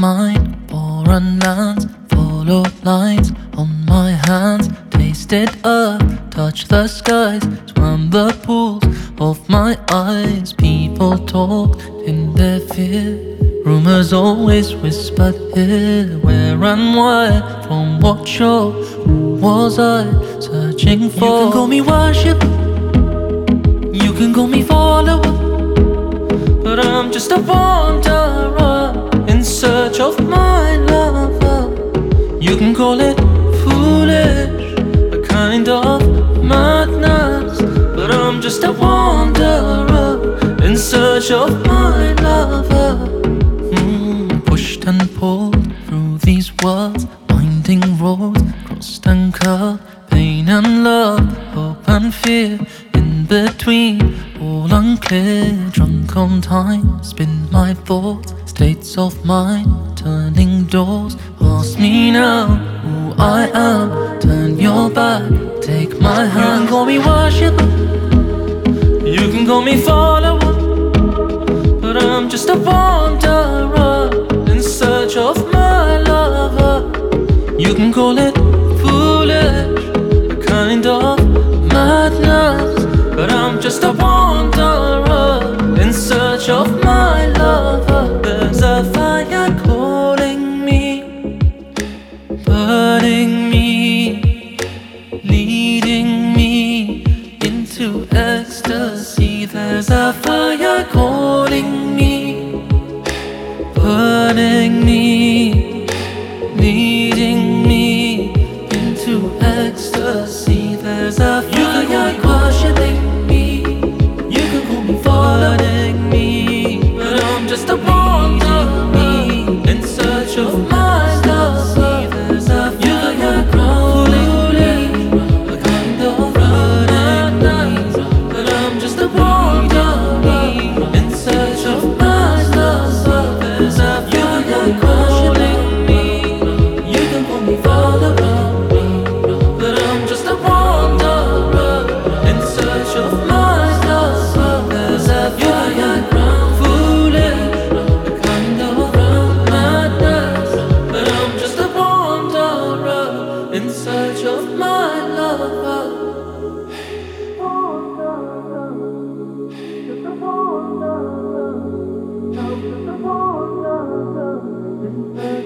mind, foreign lands, follow lines on my hands, tasted earth, touched the skies, swam the pools of my eyes. People talked in their fear, rumors always whispered here. Where and why, from what shore, who was I searching for? You can call me worship, you can call me follower, but I'm just a wanderer in search of my lover. You can call it foolish, a kind of madness, but I'm just a wanderer in search of my lover. Pushed and pulled through these worlds, winding roads, crossed and curved, pain and love, hope and fear, in between, all unclear. Drunk on time, spin my thoughts, states of mind, turning doors. Ask me now who I am, turn your back, take my hand. You can call me worshipper, you can call me follower, but I'm just a wanderer in search of my lover. You can call it foolish, a kind of madness, but I'm just a wanderer in search of my lover. There's a fire calling me, burning me, leading me into ecstasy. There's a fire calling me, burning me, leading me into ecstasy. There's a fire worshiping me, you can call me following me, but I'm just a wanderer in search of my lover. There's a fire calling me, a kind of madness, but I'm just a wanderer in search of my lover. There's a fire calling me, you can call me follower, but I'm just a wanderer in search of my lover. There's a fire foolish, a kind of madness, but I'm just a wanderer in search of my lover. Just a wanderer, I'm just a wanderer in search